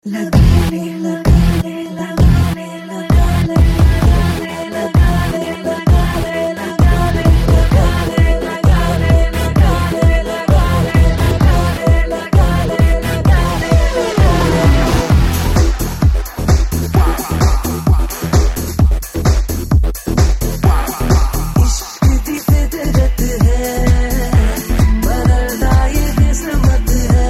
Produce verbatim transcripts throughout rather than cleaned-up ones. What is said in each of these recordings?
लगा ले लगा ले लगा ले लगा ले लगा ले लगा ले लगा ले लगा ले लगा ले लगा ले लगा ले लगा ले लगा ले लगा ले इश्क दी फितरत है बदलदा ये किस्मत है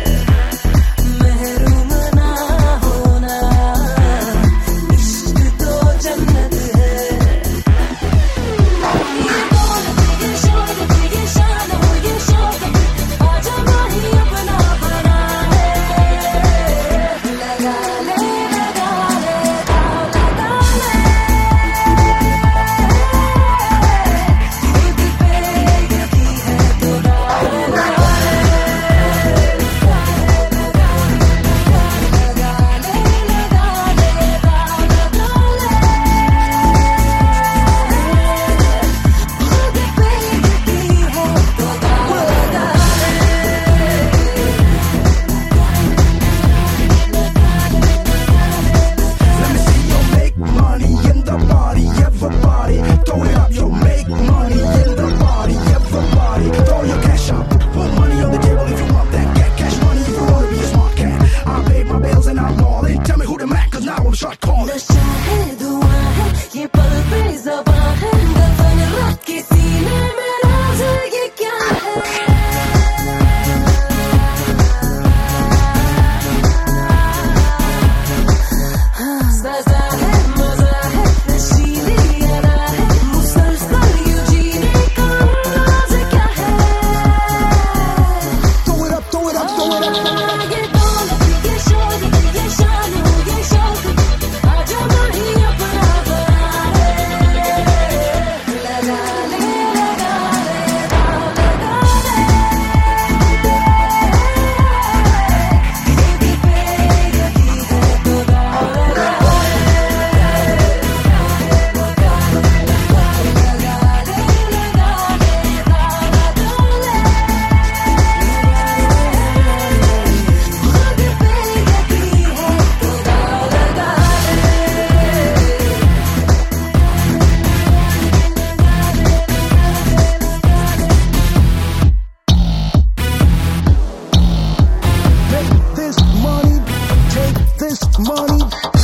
महरूम ना होना इश्क तो जन्नत है ये दौलत ये शोहरत ये शान हो ये शौकत आजा माही अपना बना है लगा ले लगा ले लगा ले खुद पे यकीन है तो डाल लगा ले लगा ले लगा ले लगा ले खुद पे यकीन है तो डाल लगा Let me see you make money in the party, everybody. Throw it up, you make money in the party, everybody. Throw your cash up, put money on the table if you want that. Get cash money if you wanna be a smart cat. I pay my bills and I'm balling. Tell me who the man, cause now I'm shot calling. नशा है धुआं है ये पल पे ज़बां है दफन रख के सीने में राज ये क्या है सजा है मजा है नशीली अदा है मुसलसल यूं जीने का अंदाज़ क्या है Throw it up, throw it up, throw it up. ये दौलत ये शोहरत ये शान हो ये शौकत आजा माही अपना बना ले लगा ले लगा ले लगा ले खुद पे यकीन है तो डाल लगा Make this money, take this money.